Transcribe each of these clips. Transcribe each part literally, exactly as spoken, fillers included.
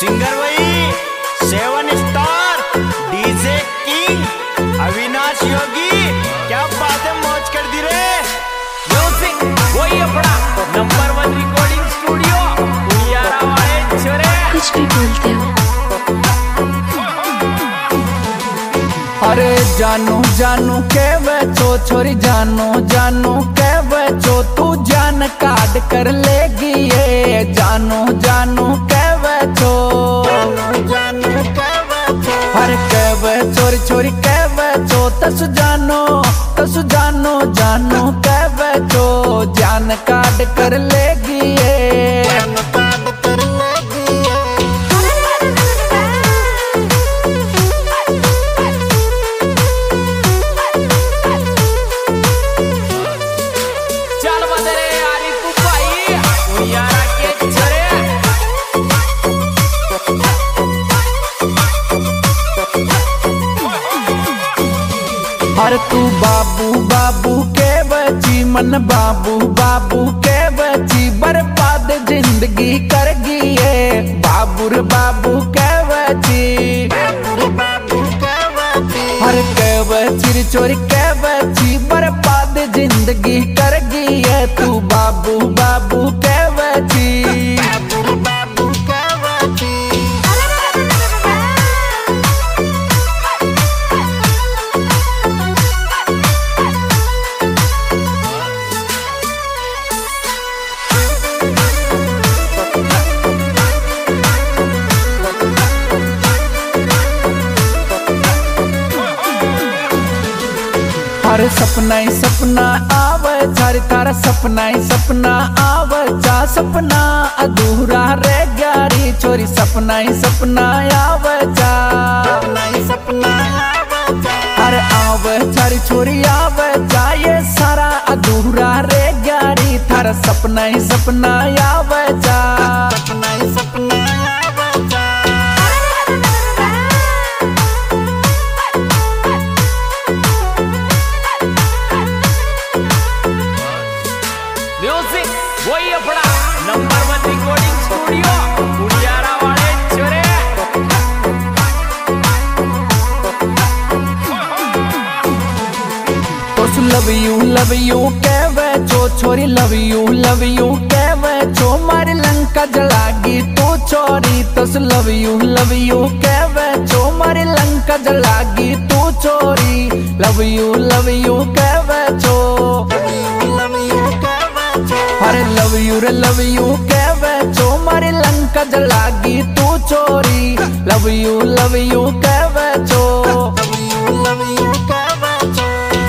Singer वही seven star DJ king Avinash Yogi. क्या बात है, मौज कर दी रे। म्यूजिक वही अपना number one recording studio Udiyara वाले छोरे। कुछ भी बोलते हो। अरे जानू जानू के बचो छोरी, जानू जानू के बचो तू जान काट कर लेगी ये। जानू जानू के बचो, अरे के छोरी छोरी के बचो तसु जानो तसु जानो जानू के बचो जान काट कर लेगी ये। अरे तू बाबू बाबू के बची मन, बाबू बाबू के बची बर्बाद जिंदगी करगी ये। बाबूर बाबू के बची, अरे के बची चोरी के बची बर्बाद जिंदगी करगी ये। तू बाबू बाबू के बची। अरे सपना ही सपना आवे छारी थारा, सपना ही सपना आवे जा सपना अधूरा रह गया छोरी। सपना ही सपना आवे जा, अरे आवे छारी छोरी आवे जा ये सारा अधूरा रह गया थारा। सपना ही सपना आवे जा, सपना ही सपना आवे जा। म्यूजिक वही अपना number one recording studio Udiyara वाले छोरे। तो लव यू लव यू कहवे छो छोरी, लव यू लव यू कहवे छो मारी लंका जलागी तू छोरी। तो लव यू लव यू कहवे छो मारी लंका जलागी तू छोरी। लव यू लव यू कहवे छो, अरे लव यू रे लव यू कहवे छो मारी लंका जलागी तू छोरी। लव यू लव यू कहवे छो, लव यू लव यू कहवे छो।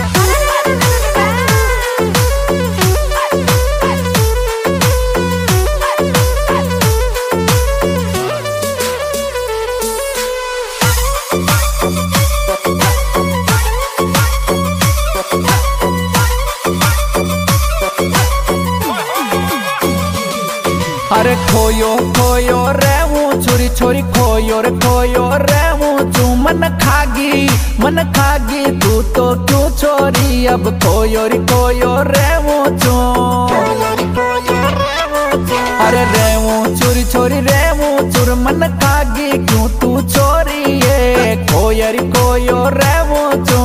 अरे खोयो खोयो रहूं छोरी छोरी, खोयो रे खोयो रहूं तू मन खागी मन खागी तू तो क्यों छोरी। अब खोयो रे खोयो रहूं तू, अरे रहूं छोरी छोरी रहूं चुर मन खागी क्यों तू छोरी ये। खोयो रे खोयो रहूं तू।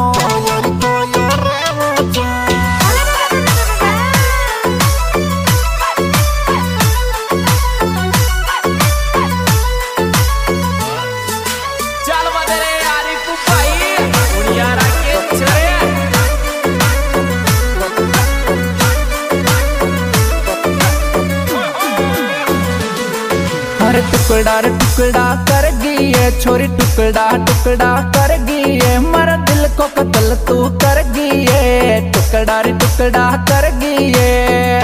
अरे टुकड़ा रे टुकड़ा कर गई है छोरी, टुकड़ा टुकड़ा कर गई है मेरा दिल को कत्ल तू कर गई है। टुकड़ा रे टुकड़ा कर गई है,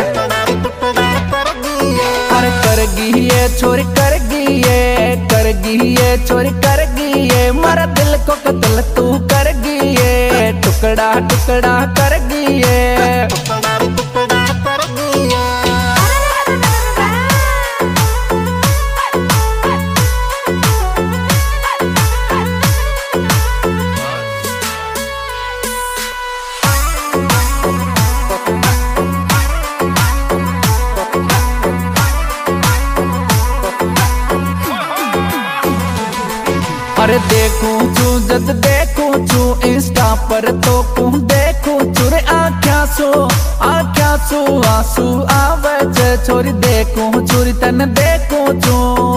अरे कर गई है छोरी कर गई है, कर गई है छोरी कर गई है मेरा दिल को कत्ल तू कर गई है। टुकड़ा टुकड़ा कर गई है। अरे देखूं छू जद देखूं छू इंस्टा पर तो कू देखूं छू रे आख्या सो आख्या सो आंसू आवे छे छोरी देखूं छोरी तन देखूं छू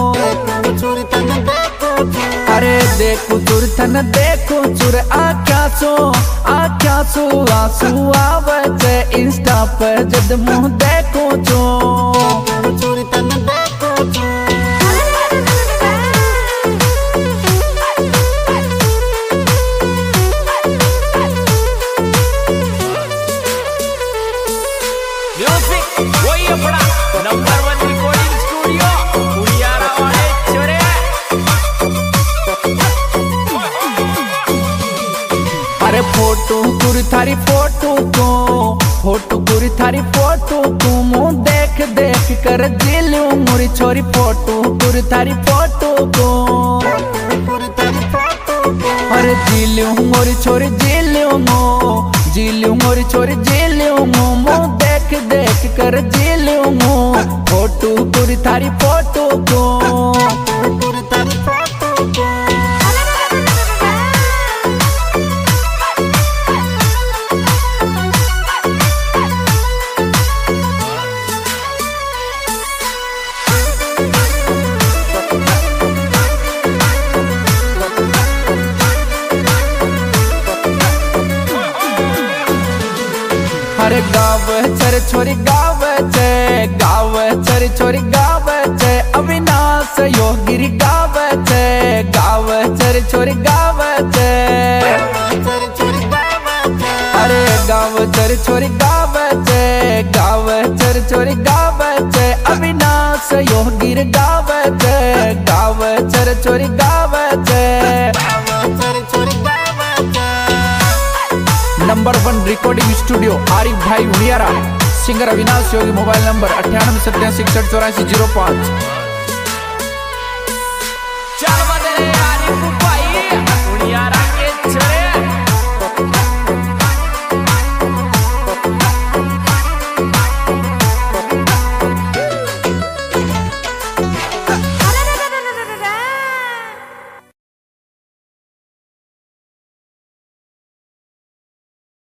अरे देखूं छोरी तन देखूं छू रे आख्या सो आख्या सो आंसू आवे छे इंस्टा पर जद मुंह देखूं छू छोरी तन देखूं छू वही अपना number one recording studio Udiyara वाले छोरे। अरे फोटो कुरी थारी फोटो को फोटो कुरी थारी फोटो को मुँह देख देख कर जिलूं मोरी छोरी फोटो कुरी थारी फोटो को अरे जिलूं मोरी छोरी जिलूं मो जिलूं मोरी छोरी जिलूं मो मुँह देख देख कर जिलूं मो फोटो कुरी थारी फोटो को अरे गाव चर छोरी गाव छे गाव चर छोरी गाव छे अविनाश योगिरी गाव छे गाव चर छोरी गाव छे अरे गाव चर छोरी गाव छे गाव चर छोरी गाव छे अविनाश योगिर गाव छे गाव चर छोरी गाव छे number one recording studio Arif भाई Udiyara singer Avinash Yogi mobile number अठानवे सत्तासी इकसठ चौरासी जीरो पाँच।